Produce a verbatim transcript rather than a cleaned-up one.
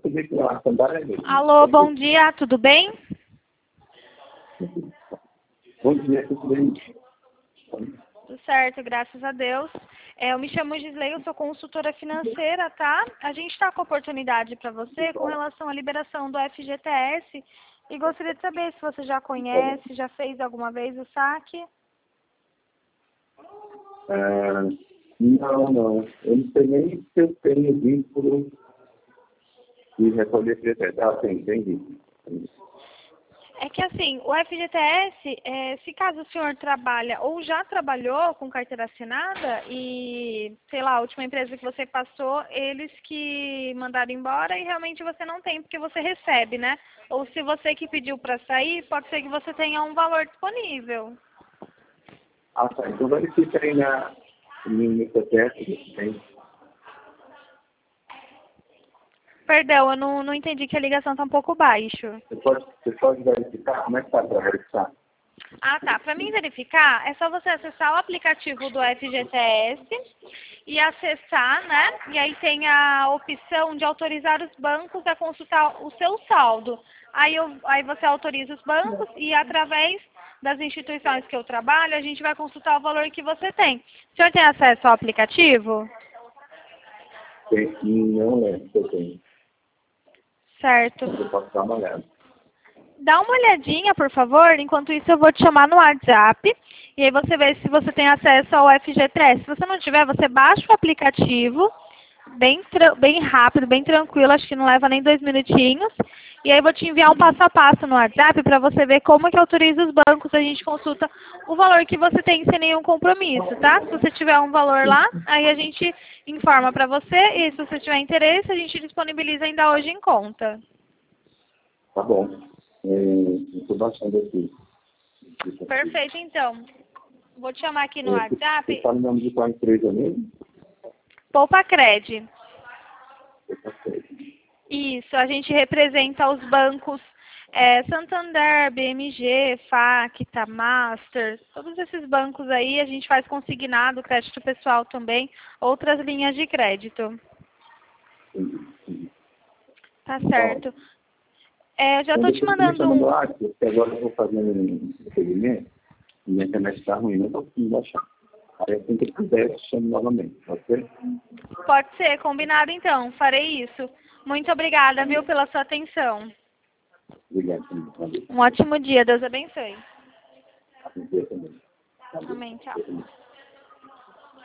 Alô, bom dia, tudo bem? Bom dia, tudo bem? Tudo certo, graças a Deus. É, eu me chamo Gisley, eu sou consultora financeira, tá? A gente está com oportunidade para você com relação à liberação do F G T S e gostaria de saber se você já conhece, já fez alguma vez o saque. Ah, não, não. Eu não sei nem se eu tenho vínculo de recolher F G T S. Ah, tem, tem vínculo. É que assim, o F G T S, é, se caso o senhor trabalha ou já trabalhou com carteira assinada e, sei lá, a última empresa que você passou, eles que mandaram embora e realmente você não tem porque você recebe, né? Ou se você que pediu para sair, pode ser que você tenha um valor disponível. Ah, tá. Então verifica aí na minha C P F. Tem. Perdão, eu não, não entendi que a ligação está um pouco baixa. Você pode, você pode verificar? Como é que tá para verificar? Ah, tá. Para mim verificar, é só você acessar o aplicativo do F G T S e acessar, né? E aí tem a opção de autorizar os bancos a consultar o seu saldo. Aí, eu, aí você autoriza os bancos e através das instituições que eu trabalho, a gente vai consultar o valor que você tem. O senhor tem acesso ao aplicativo? Tem, não é que eu tenho. Certo. Eu posso dar uma olhada. Dá uma olhadinha, por favor. Enquanto isso, eu vou te chamar no WhatsApp. E aí você vê se você tem acesso ao F G T S. Se você não tiver, você baixa o aplicativo. Bem, bem rápido, bem tranquilo. Acho que não leva nem dois minutinhos. E aí eu vou te enviar um passo a passo no WhatsApp para você ver como que autoriza os bancos. A gente consulta o valor que você tem sem nenhum compromisso, tá? Se você tiver um valor lá, aí a gente informa para você. E se você tiver interesse, a gente disponibiliza ainda hoje em conta. Tá bom. Estou baixando aqui. Perfeito, então. Vou te chamar aqui no É, WhatsApp. você está no nome de qual empresa mesmo? Poupacred. Poupa Cred. Isso, a gente representa os bancos é, Santander, B M G, Facta, Master, todos esses bancos aí a gente faz consignado, crédito pessoal também, outras linhas de crédito. Tá certo. É, eu já estou te mandando um... Ah, porque agora eu vou fazer um segmento e a internet está ruim, não estou conseguindo baixar. Aí assim que eu puder, chamo novamente, pode ser? Pode ser, combinado então, farei isso. Muito obrigada, viu, pela sua atenção. Obrigado. Um ótimo dia, Deus abençoe. Também. Amém, tchau.